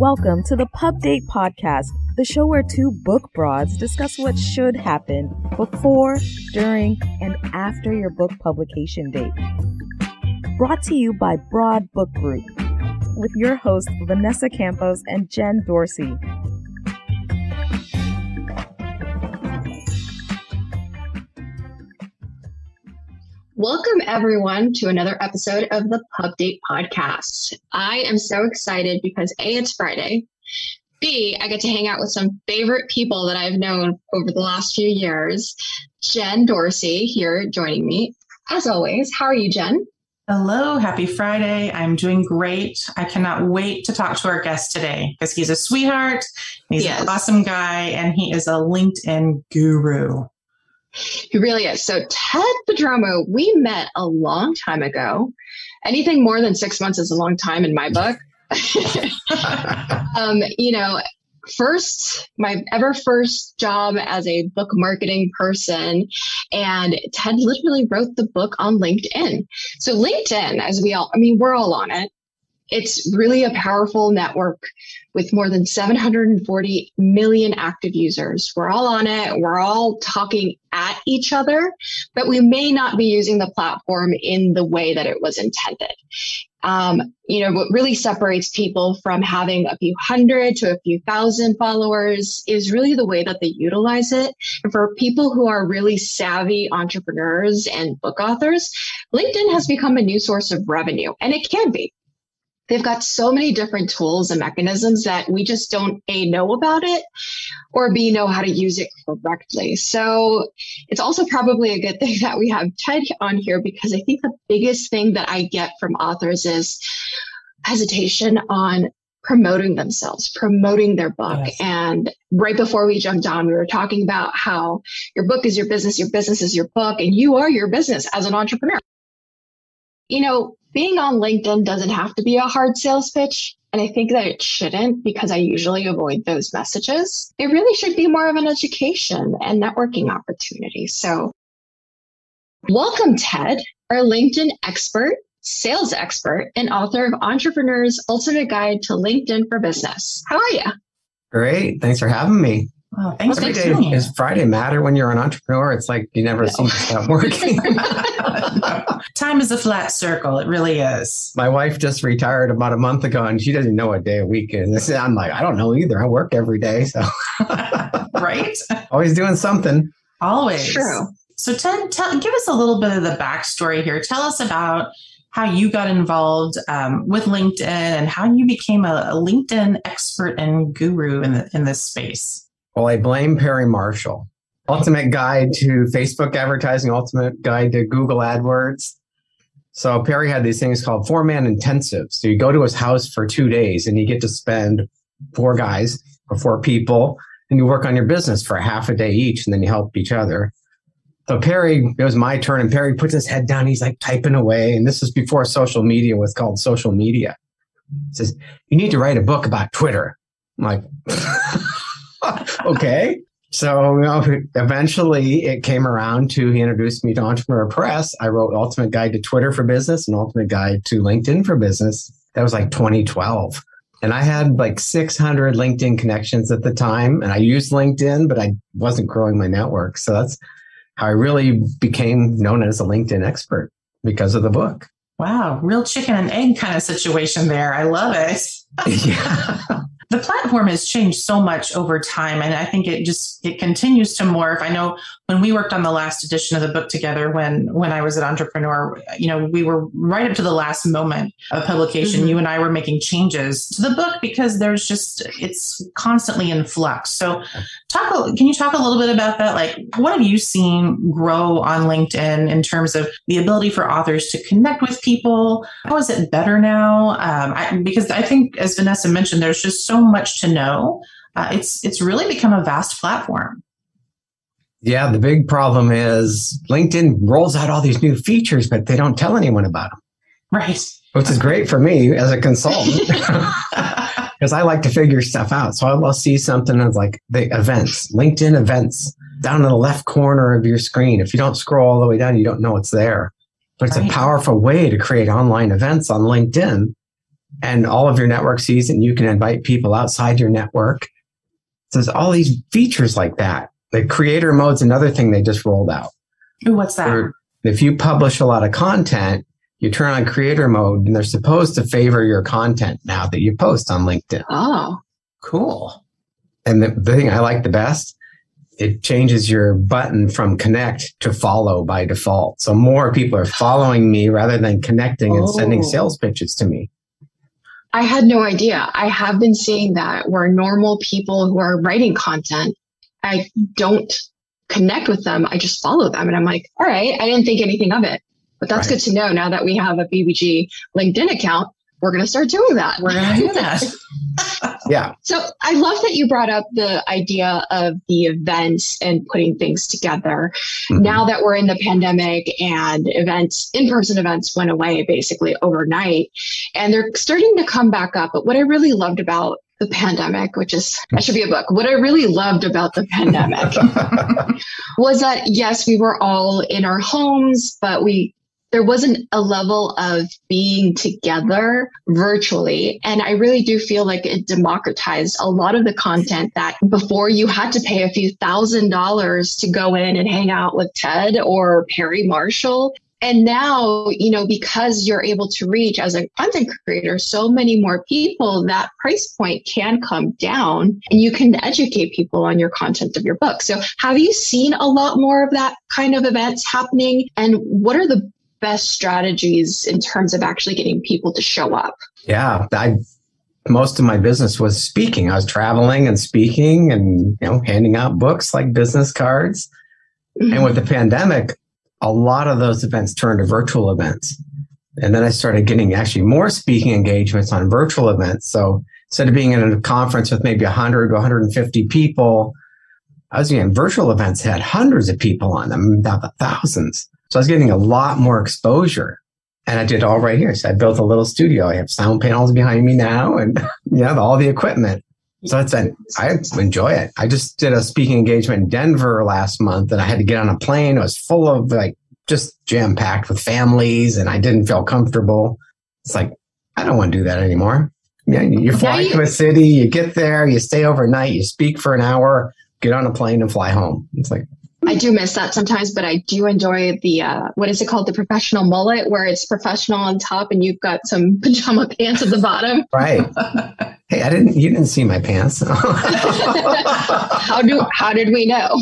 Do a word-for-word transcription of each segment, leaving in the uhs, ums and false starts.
Welcome to the Pub Date Podcast, the show where two book broads discuss what should happen before, during, and after your book publication date. Brought to you by Broad Book Group, with your hosts Vanessa Campos and Jen Dorsey. Welcome, everyone, to another episode of the Pub Date Podcast. I am so excited because A, it's Friday. B, I get to hang out with some favorite people that I've known over the last few years. Jen Dorsey here joining me. As always, how are you, Jen? Hello, happy Friday. I'm doing great. I cannot wait to talk to our guest today because he's a sweetheart, he's yes. an awesome guy, and he is a LinkedIn guru. He really is. So Ted Prodromou, we met a long time ago. Anything more than six months is a long time in my book. um, you know, first, my ever first job as a book marketing person. And Ted literally wrote the book on LinkedIn. So LinkedIn, as we all, I mean, we're all on it. It's really a powerful network with more than seven hundred forty million active users. We're all on it. We're all talking at each other, but we may not be using the platform in the way that it was intended. Um, you know, what really separates people from having a few hundred to a few thousand followers is really the way that they utilize it. And for people who are really savvy entrepreneurs and book authors, LinkedIn has become a new source of revenue, and it can be. They've got so many different tools and mechanisms that we just don't A, know about it, or B, know how to use it correctly. So it's also probably a good thing that we have Ted on here, because I think the biggest thing that I get from authors is hesitation on promoting themselves, promoting their book. Yes. And right before we jumped on, we were talking about how your book is your business, your business is your book, and you are your business as an entrepreneur. You know, being on LinkedIn doesn't have to be a hard sales pitch. And I think that it shouldn't, because I usually avoid those messages. It really should be more of an education and networking opportunity. So welcome, Ted, our LinkedIn expert, sales expert, and author of Entrepreneur's Ultimate Guide to LinkedIn for Business. How are you? Great. Thanks for having me. Oh, thanks Every for day, doing it. Does Friday matter when you're an entrepreneur? It's like you never no. seem to stop working. Time is a flat circle. It really is. My wife just retired about a month ago, and she doesn't know what day a week is. I'm like, I don't know either. I work every day. So, right? Always doing something. Always. True. So, Ted, tell, give us a little bit of the backstory here. Tell us about how you got involved um, with LinkedIn and how you became a, a LinkedIn expert and guru in the, in this space. Well, I blame Perry Marshall. Ultimate Guide to Facebook Advertising, Ultimate Guide to Google AdWords. So Perry had these things called four-man intensives. So you go to his house for two days and you get to spend four guys or four people, and you work on your business for a half a day each, and then you help each other. So Perry, it was my turn, and Perry puts his head down. He's like typing away. And this is before social media was called social media. He says, you need to write a book about Twitter. I'm like, okay. So you know, eventually it came around to, he introduced me to Entrepreneur Press. I wrote Ultimate Guide to Twitter for Business and Ultimate Guide to LinkedIn for Business. That was like twenty twelve. And I had like six hundred LinkedIn connections at the time. And I used LinkedIn, but I wasn't growing my network. So that's how I really became known as a LinkedIn expert, because of the book. Wow. Real chicken and egg kind of situation there. I love it. Yeah. The platform has changed so much over time, and I think it just it continues to morph. I know when we worked on the last edition of the book together, when when I was an entrepreneur, you know, we were right up to the last moment of publication. Mm-hmm. You and I were making changes to the book because there's just it's constantly in flux. So, talk. Can you talk a little bit about that? Like, what have you seen grow on LinkedIn in terms of the ability for authors to connect with people? How is it better now? Um, I, because I think, as Vanessa mentioned, there's just so much to know. Uh, it's it's really become a vast platform. Yeah, the big problem is LinkedIn rolls out all these new features, but they don't tell anyone about them. Right. Which is great for me as a consultant, because I like to figure stuff out. So I'll see something that's like the events, LinkedIn events, down in the left corner of your screen. If you don't scroll all the way down, you don't know it's there. But it's right. a powerful way to create online events on LinkedIn and all of your network sees it, and you can invite people outside your network. So there's all these features like that. The creator mode's another thing they just rolled out. Ooh, what's that? Where if you publish a lot of content, you turn on creator mode, and they're supposed to favor your content now that you post on LinkedIn. Oh, cool. And the, the thing I like the best, it changes your button from connect to follow by default. So more people are following me rather than connecting and Oh. sending sales pitches to me. I had no idea. I have been seeing that where normal people who are writing content, I don't connect with them. I just follow them. And I'm like, all right, I didn't think anything of it. But that's Right. good to know. Now that we have a B B G LinkedIn account, we're going to start doing that. We're going to do that. Yeah. So I love that you brought up the idea of the events and putting things together. Mhm. Now that we're in the pandemic and events, in-person events went away basically overnight, and they're starting to come back up. But what I really loved about the pandemic, which is, that should be a book. What I really loved about the pandemic was that, yes, we were all in our homes, but we, there wasn't a level of being together virtually. And I really do feel like it democratized a lot of the content that before you had to pay a few thousand dollars to go in and hang out with Ted or Perry Marshall. And now, you know, because you're able to reach as a content creator so many more people, that price point can come down and you can educate people on your content of your book. So have you seen a lot more of that kind of events happening? And what are the best strategies in terms of actually getting people to show up? Yeah. I, most of my business was speaking. I was traveling and speaking and, you know, handing out books like business cards. Mm-hmm. And with the pandemic, a lot of those events turned to virtual events. And then I started getting actually more speaking engagements on virtual events. So instead of being in a conference with maybe one hundred to one hundred fifty people, I was getting virtual events had hundreds of people on them, about the thousands. So I was getting a lot more exposure. And I did it all right here. So I built a little studio. I have sound panels behind me now and yeah, all the equipment. So it's a, I enjoy it. I just did a speaking engagement in Denver last month and I had to get on a plane. It was full of like just jam packed with families and I didn't feel comfortable. It's like, I don't want to do that anymore. Yeah, you fly you- to a city, you get there, you stay overnight, you speak for an hour, get on a plane and fly home. It's like, I do miss that sometimes, but I do enjoy the, uh, what is it called? The professional mullet, where it's professional on top and you've got some pajama pants at the bottom. right. Hey, I didn't, you didn't see my pants. How do, how did we know?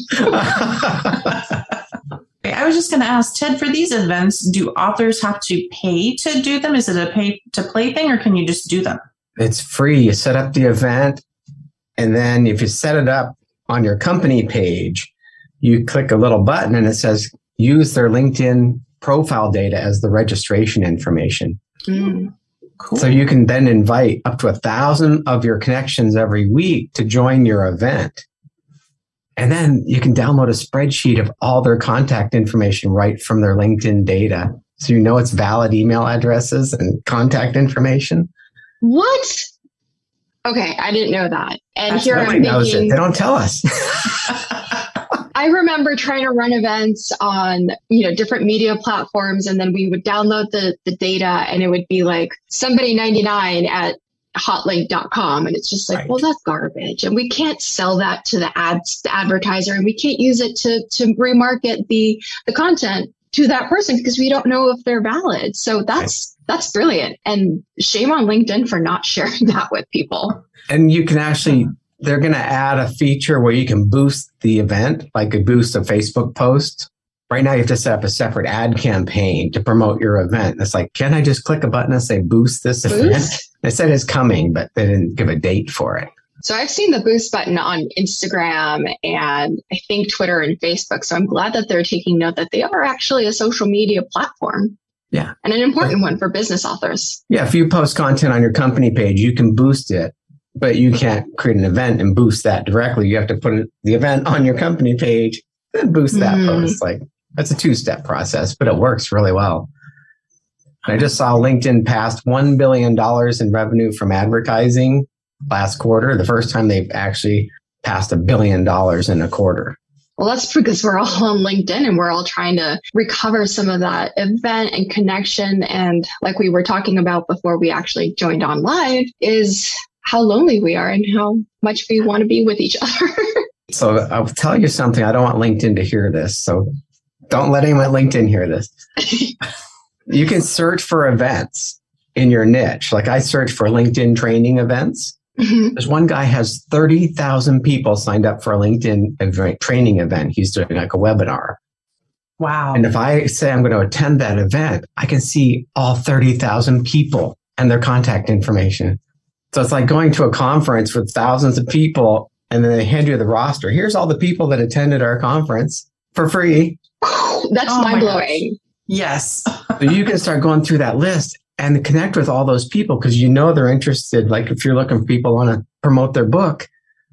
I was just going to ask, Ted, for these events, do authors have to pay to do them? Is it a pay to play thing or can you just do them? It's free. You set up the event. And then if you set it up on your company page, you click a little button and it says, use their LinkedIn profile data as the registration information. Mm. Cool. So you can then invite up to a thousand of your connections every week to join your event. And then you can download a spreadsheet of all their contact information right from their LinkedIn data. So you know it's valid email addresses and contact information. What? Okay, I didn't know that. And That's here what I'm Nobody knows it. thinking, They don't tell us. I remember trying to run events on, you know, different media platforms, and then we would download the, the data and it would be like somebody ninety-nine at hotlink dot com. And it's just like, Right. well, that's garbage. And we can't sell that to the ads, the advertiser, and we can't use it to, to remarket the, the content to that person because we don't know if they're valid. So that's, right. that's brilliant. And shame on LinkedIn for not sharing that with people. And you can actually, they're going to add a feature where you can boost the event, like a boost a Facebook post. Right now, you have to set up a separate ad campaign to promote your event. It's like, can I just click a button and say boost this Boost? event? They said it's coming, but they didn't give a date for it. So I've seen the boost button on Instagram and I think Twitter and Facebook. So I'm glad that they're taking note that they are actually a social media platform. Yeah. And an important one for business authors. Yeah. If you post content on your company page, you can boost it, but you can't create an event and boost that directly. You have to put the event on your company page, then boost that Mm. post. Like that's a two-step process, but it works really well. I just saw LinkedIn passed one billion dollars in revenue from advertising last quarter, the first time they've actually passed a billion dollars in a quarter. Well, that's because we're all on LinkedIn and we're all trying to recover some of that event and connection. And like we were talking about before we actually joined on live, is how lonely we are and how much we want to be with each other. So I'll tell you something. I don't want LinkedIn to hear this. So don't let anyone at LinkedIn hear this. You can search for events in your niche. Like I search for LinkedIn training events. Mm-hmm. There's one guy has thirty thousand people signed up for a LinkedIn event, training event. He's doing like a webinar. Wow. And if I say I'm going to attend that event, I can see all thirty thousand people and their contact information. So it's like going to a conference with thousands of people and then they hand you the roster. Here's all the people that attended our conference for free. That's oh mind blowing. Yes. So you can start going through that list and connect with all those people because you know they're interested. Like if you're looking for people who want to promote their book,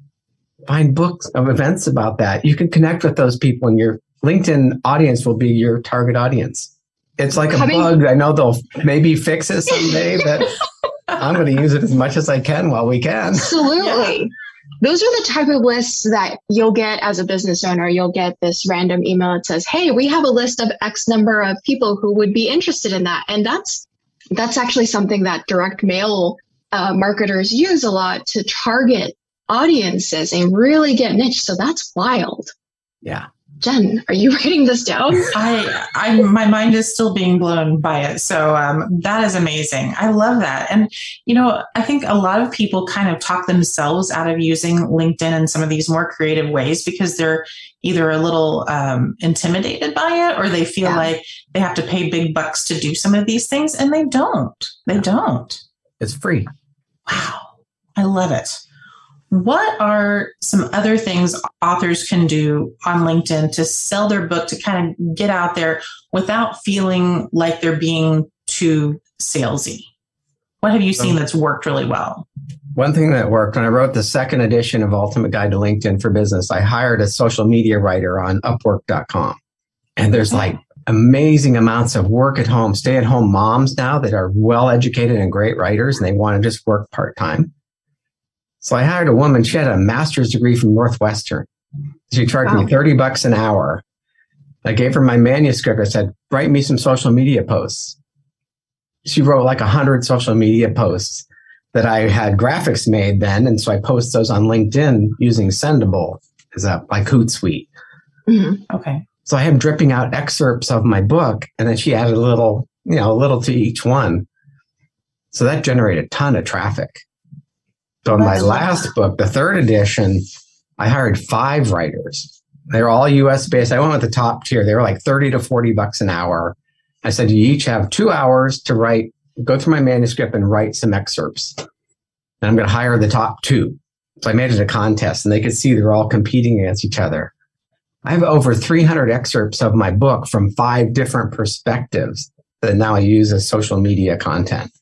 find books of events about that. You can connect with those people and your LinkedIn audience will be your target audience. It's like a Coming- bug. I know they'll maybe fix it someday, but I'm going to use it as much as I can while we can. Absolutely. Yeah. Those are the type of lists that you'll get as a business owner. You'll get this random email that says, hey, we have a list of X number of people who would be interested in that. And that's that's actually something that direct mail uh, marketers use a lot to target audiences and really get niche. So that's wild. Yeah. Jen, are you writing this down? I, I, my mind is still being blown by it. So um, that is amazing. I love that. And, you know, I think a lot of people kind of talk themselves out of using LinkedIn in some of these more creative ways because they're either a little um, intimidated by it or they feel yeah. like they have to pay big bucks to do some of these things. And they don't. They yeah. don't. It's free. Wow. I love it. What are some other things authors can do on LinkedIn to sell their book, to kind of get out there without feeling like they're being too salesy? What have you seen that's worked really well? One thing that worked when I wrote the second edition of Ultimate Guide to LinkedIn for Business, I hired a social media writer on upwork dot com. And there's like amazing amounts of work at home, stay at home moms now that are well educated and great writers, and they want to just work part time. So I hired a woman. She had a master's degree from Northwestern. She charged wow. me thirty bucks an hour. I gave her my manuscript. I said, write me some social media posts. She wrote like a hundred social media posts that I had graphics made then. And so I post those on LinkedIn using Sendable as a like Hootsuite. Mm-hmm. Okay. So I am dripping out excerpts of my book. And then she added a little, you know, a little to each one. So that generated a ton of traffic. So in my last book, the third edition, I hired five writers. They were all U S based. I went with the top tier. They were like thirty to forty bucks an hour. I said, you each have two hours to write, go through my manuscript and write some excerpts. And I'm going to hire the top two. So I made it a contest and they could see they're all competing against each other. I have over three hundred excerpts of my book from five different perspectives that now I use as social media content.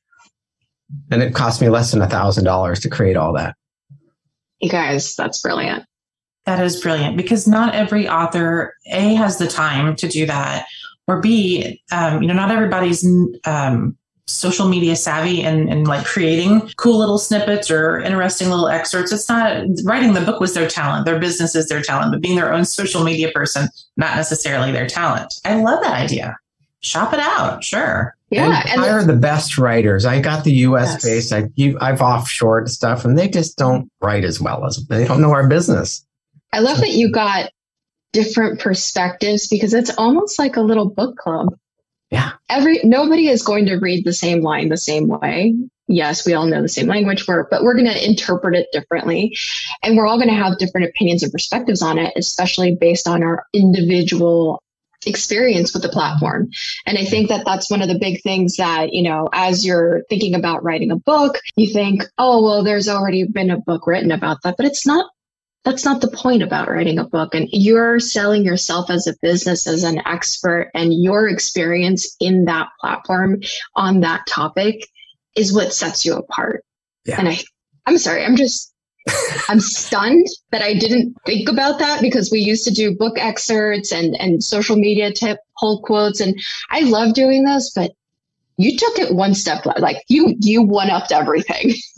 And it cost me less than a thousand dollars to create all that. You guys, that's brilliant. That is brilliant because not every author, A, has the time to do that, or B, um, you know, not everybody's um, social media savvy and, and like creating cool little snippets or interesting little excerpts. It's not, writing the book was their talent. Their business is their talent, but being their own social media person, not necessarily their talent. I love that idea. Shop it out. Sure. Yeah. And hire the best writers. I got the U S yes. based. I, you, I've offshored stuff and they just don't write as well as they don't know our business. I love that you got different perspectives because it's almost like a little book club. Yeah. Every nobody is going to read the same line the same way. Yes, we all know the same language, for, but we're going to interpret it differently. And we're all going to have different opinions and perspectives on it, especially based on our individual experience with the platform. And I think that that's one of the big things that, you know, as you're thinking about writing a book, you think, oh, well, there's already been a book written about that, but it's not, that's not the point about writing a book. And you're selling yourself as a business, as an expert, and your experience in that platform on that topic is what sets you apart. Yeah. And I, I'm sorry, I'm just, I'm stunned that I didn't think about that because we used to do book excerpts and, and social media tip whole quotes. And I love doing this, but you took it one step, like you, you one-upped everything.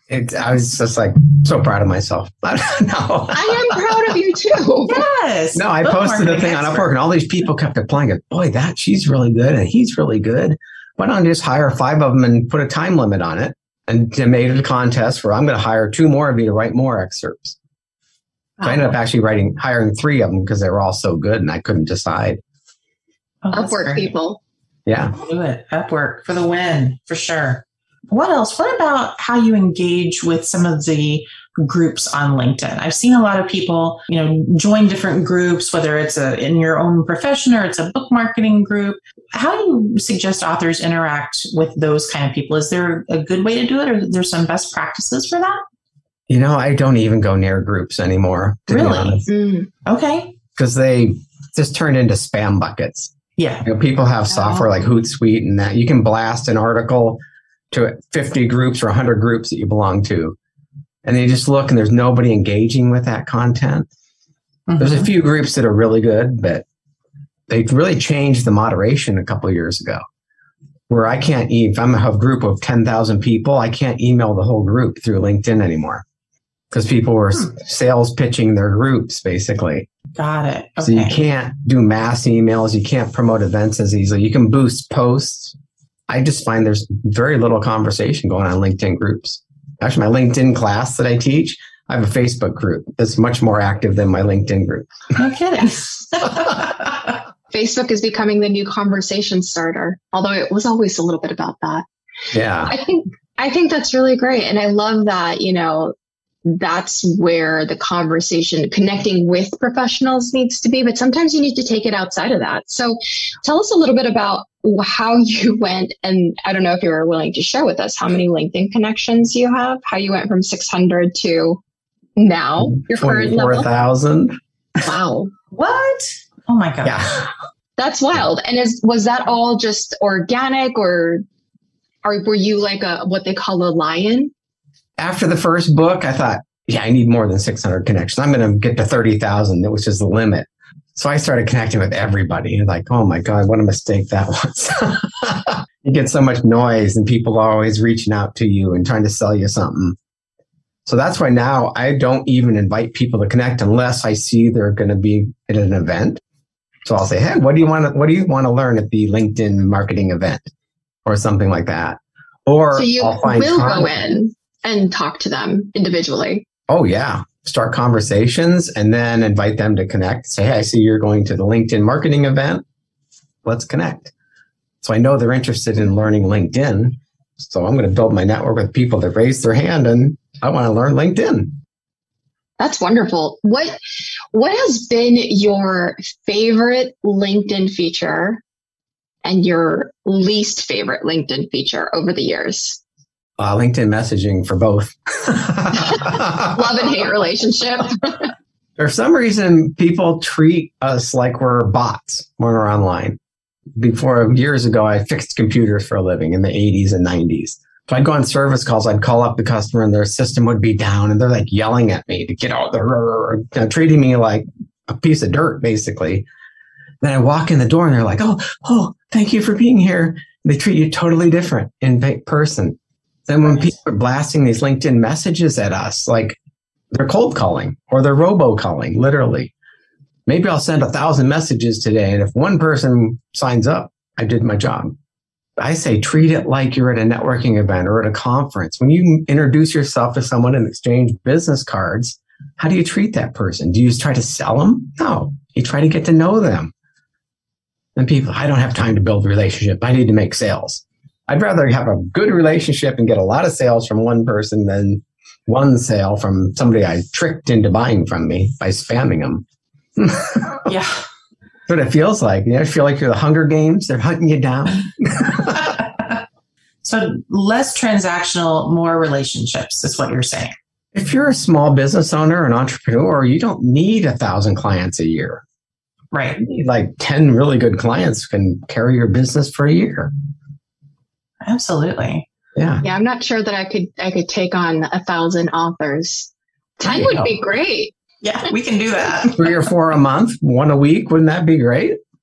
It, I was just like so proud of myself. no. I am proud of you too. Yes. No, I posted a thing on Upwork and all these people kept applying it. Boy, that she's really good and he's really good. Why don't I just hire five of them and put a time limit on it and made it a contest where I'm going to hire two more of you to write more excerpts. So I ended up actually writing, hiring three of them because they were all so good and I couldn't decide. Oh, Upwork great. people. Yeah. Do it. Upwork for the win, for sure. What else? What about how you engage with some of the groups on LinkedIn? I've seen a lot of people, you know, join different groups, whether it's a, in your own profession or it's a book marketing group. How do you suggest authors interact with those kind of people? Is there a good way to do it, or is there some best practices for that? You know, I don't even go near groups anymore. To Really? Be honest. Mm. Okay. Because they just turned into spam buckets. Yeah. You know, people have software like Hootsuite and that. You can blast an article to fifty groups or one hundred groups that you belong to. And they just look and there's nobody engaging with that content. Mm-hmm. There's a few groups that are really good, but they really changed the moderation a couple of years ago where I can't, if I'm a group of ten thousand people, I can't email the whole group through LinkedIn anymore because people were hmm. sales pitching their groups basically. Got it. Okay. So you can't do mass emails. You can't promote events as easily. You can boost posts. I just find there's very little conversation going on in LinkedIn groups. Actually, my LinkedIn class that I teach, I have a Facebook group that's much more active than my LinkedIn group. No kidding. Facebook is becoming the new conversation starter, although it was always a little bit about that. Yeah. I think I think that's really great. And I love that, you know, that's where the conversation, connecting with professionals needs to be. But sometimes you need to take it outside of that. So tell us a little bit about how you went. And I don't know if you were willing to share with us how many LinkedIn connections you have, how you went from six hundred to now, your current level. twenty-four thousand. Wow. What? Oh my God. Yeah. That's wild. And is was that all just organic, or or were you like a what they call a lion? After the first book, I thought, yeah, I need more than six hundred connections. I'm going to get to thirty thousand. It was just the limit. So I started connecting with everybody. And like, oh my God, what a mistake that was. You get so much noise and people are always reaching out to you and trying to sell you something. So that's why now I don't even invite people to connect unless I see they're going to be at an event. So I'll say, hey, what do you want to, what do you want to learn at the LinkedIn marketing event or something like that? Or so you I'll find will content. go in and talk to them individually. Oh, yeah. Start conversations and then invite them to connect. Say, hey, I see you're going to the LinkedIn marketing event. Let's connect. So I know they're interested in learning LinkedIn. So I'm going to build my network with people that raise their hand and I want to learn LinkedIn. That's wonderful. What what has been your favorite LinkedIn feature and your least favorite LinkedIn feature over the years? Uh, LinkedIn messaging for both. Love and hate relationship. For some reason, people treat us like we're bots when we're online. Before years ago, I fixed computers for a living in the eighties and nineties. If I'd go on service calls, I'd call up the customer and their system would be down and they're like yelling at me to get out there, you know, treating me like a piece of dirt, basically. Then I walk in the door and they're like, oh, oh, thank you for being here. And they treat you totally different in person. Then when people are blasting these LinkedIn messages at us, like they're cold calling or they're robo calling, literally. Maybe I'll send a thousand messages today. And if one person signs up, I did my job. I say, treat it like you're at a networking event or at a conference. When you introduce yourself to someone and exchange business cards, how do you treat that person? Do you try to sell them? No, you try to get to know them. And people, I don't have time to build a relationship. I need to make sales. I'd rather have a good relationship and get a lot of sales from one person than one sale from somebody I tricked into buying from me by spamming them. Yeah. That's what it feels like. You know, I feel like you're the Hunger Games. They're hunting you down. So less transactional, more relationships is what you're saying. If you're a small business owner, an entrepreneur, you don't need a thousand clients a year. Right. You need like ten really good clients can carry your business for a year. Absolutely. Yeah. Yeah, I'm not sure that I could I could take on a thousand authors. Ten would go. be great. Yeah, we can do that. Three or four a month, one a week. Wouldn't that be great?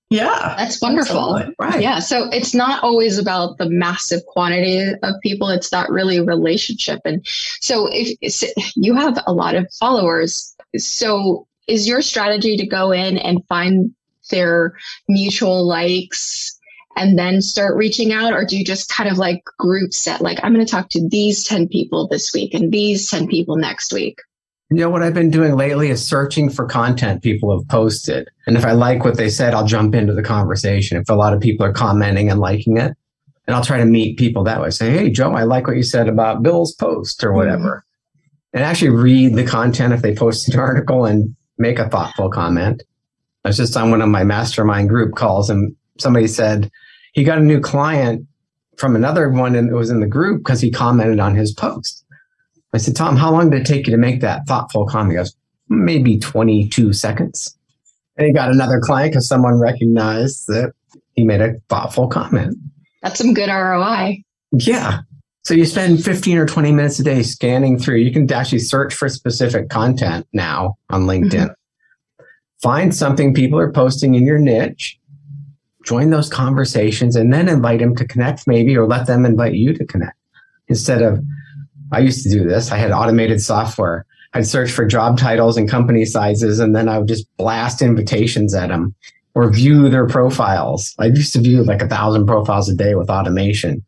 Yeah. That's wonderful. Absolutely. Right. Yeah. So it's not always about the massive quantity of people. It's that really relationship. And so if you have a lot of followers, so is your strategy to go in and find their mutual likes and then start reaching out? Or do you just kind of like group set, like, I'm going to talk to these ten people this week and these ten people next week? You know, what I've been doing lately is searching for content people have posted. And if I like what they said, I'll jump into the conversation. If a lot of people are commenting and liking it, and I'll try to meet people that way. Say, hey, Joe, I like what you said about Bill's post or whatever. Mm-hmm. And actually read the content if they post an article and make a thoughtful comment. I was just on one of my mastermind group calls and somebody said he got a new client from another one and it was in the group because he commented on his post. I said, Tom, how long did it take you to make that thoughtful comment? He goes, maybe twenty-two seconds. And he got another client because someone recognized that he made a thoughtful comment. That's some good R O I. Yeah. So you spend fifteen or twenty minutes a day scanning through. You can actually search for specific content now on LinkedIn. Mm-hmm. Find something people are posting in your niche. Join those conversations and then invite them to connect maybe, or let them invite you to connect. Instead of, I used to do this. I had automated software. I'd search for job titles and company sizes, and then I would just blast invitations at them or view their profiles. I used to view like a thousand profiles a day with automation.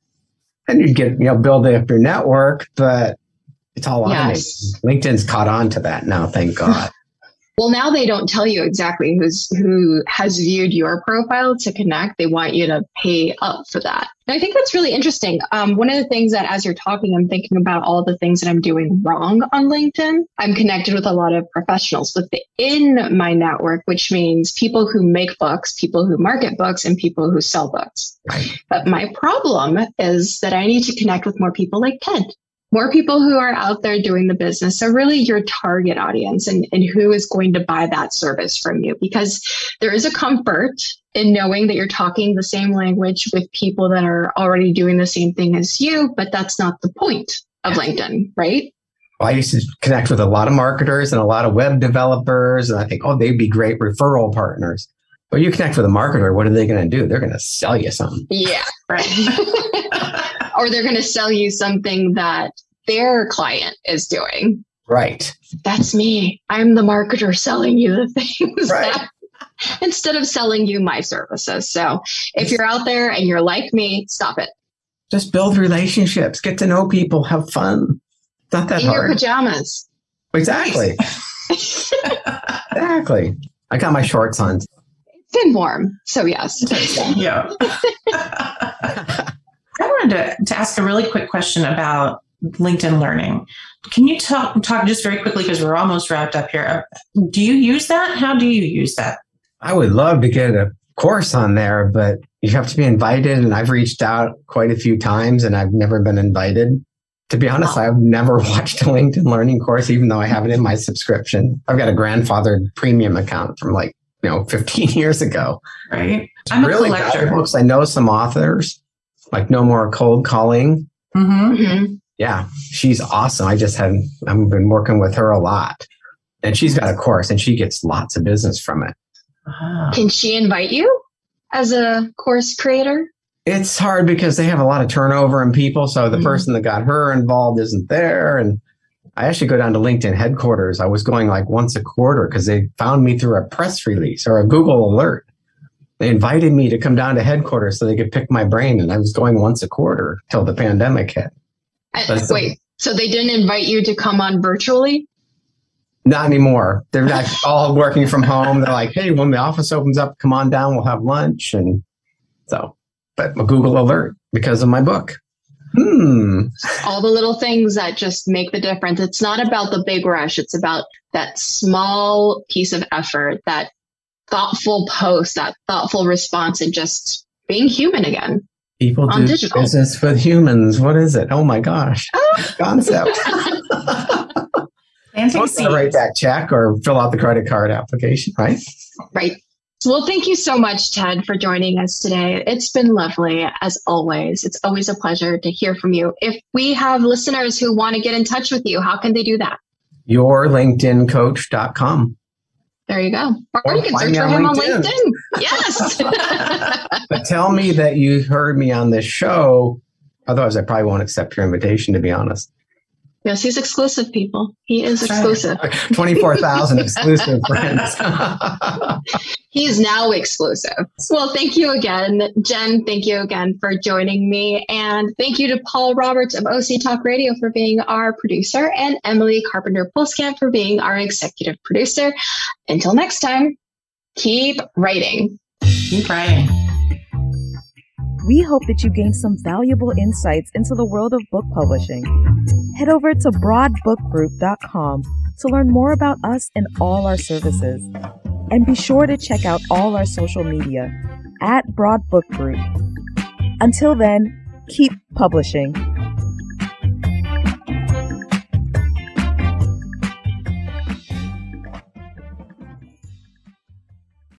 And you'd get, you know, build up your network, but it's all automated. Yes. LinkedIn's caught on to that now, thank God. Well, now they don't tell you exactly who's who has viewed your profile to connect. They want you to pay up for that. And I think that's really interesting. Um, one of the things that as you're talking, I'm thinking about all the things that I'm doing wrong on LinkedIn. I'm connected with a lot of professionals within my network, which means people who make books, people who market books, and people who sell books. Right. But my problem is that I need to connect with more people like Ted. More people who are out there doing the business. So really your target audience and, and who is going to buy that service from you, because there is a comfort in knowing that you're talking the same language with people that are already doing the same thing as you, but that's not the point of LinkedIn, right? Well, I used to connect with a lot of marketers and a lot of web developers. And I think, oh, they'd be great referral partners. But you connect with a marketer, what are they going to do? They're going to sell you something. Yeah, right. Or they're going to sell you something that their client is doing. Right. That's me. I'm the marketer selling you the things right. that, instead of selling you my services. So if you're out there and you're like me, stop it. Just build relationships, get to know people, have fun. It's not that In hard. In your pajamas. Exactly. Exactly. I got my shorts on. It's been warm. So yes. Yeah. I wanted to, to ask a really quick question about LinkedIn Learning. Can you talk talk just very quickly, because we're almost wrapped up here. Do you use that? How do you use that? I would love to get a course on there, but you have to be invited. And I've reached out quite a few times and I've never been invited. To be honest, I've never watched a LinkedIn Learning course, even though I have it in my subscription. I've got a grandfathered premium account from like, you know, fifteen years ago. Right. I'm really a collector. Books. I know some authors, like No More Cold Calling. Mm-hmm. Mm-hmm. Yeah, she's awesome. I just haven't, I've been working with her a lot. And she's got a course and she gets lots of business from it. Wow. Can she invite you as a course creator? It's hard because they have a lot of turnover in people. So the mm-hmm. person that got her involved isn't there. And I actually go down to LinkedIn headquarters. I was going like once a quarter because they found me through a press release or a Google alert. They invited me to come down to headquarters so they could pick my brain. And I was going once a quarter till the pandemic hit. Uh, wait, so they didn't invite you to come on virtually? Not anymore. They're not all working from home. They're like, hey, when the office opens up, come on down. We'll have lunch. And so, but a Google alert because of my book. Hmm. All the little things that just make the difference. It's not about the big rush. It's about that small piece of effort, that thoughtful post, that thoughtful response, and just being human again. People do digital. Business with humans. What is it? Oh my gosh. Concept. Fancy to write that check or fill out the credit card application, right? Right. Well, thank you so much, Ted, for joining us today. It's been lovely, as always. It's always a pleasure to hear from you. If we have listeners who want to get in touch with you, how can they do that? your linkedin coach dot com. There you go. Or, Or you can find search me for on him on LinkedIn. LinkedIn. Yes. But tell me that you heard me on this show. Otherwise, I probably won't accept your invitation, to be honest. Yes, he's exclusive, people. He is That's exclusive. right. twenty-four thousand exclusive friends. He is now exclusive. Well, thank you again, Jen. Thank you again for joining me. And thank you to Paul Roberts of O C Talk Radio for being our producer, and Emily Carpenter Pulskamp for being our executive producer. Until next time, keep writing. Keep writing. We hope that you gained some valuable insights into the world of book publishing. Head over to broad book group dot com to learn more about us and all our services. And be sure to check out all our social media at Broad Book Group. Until then, keep publishing.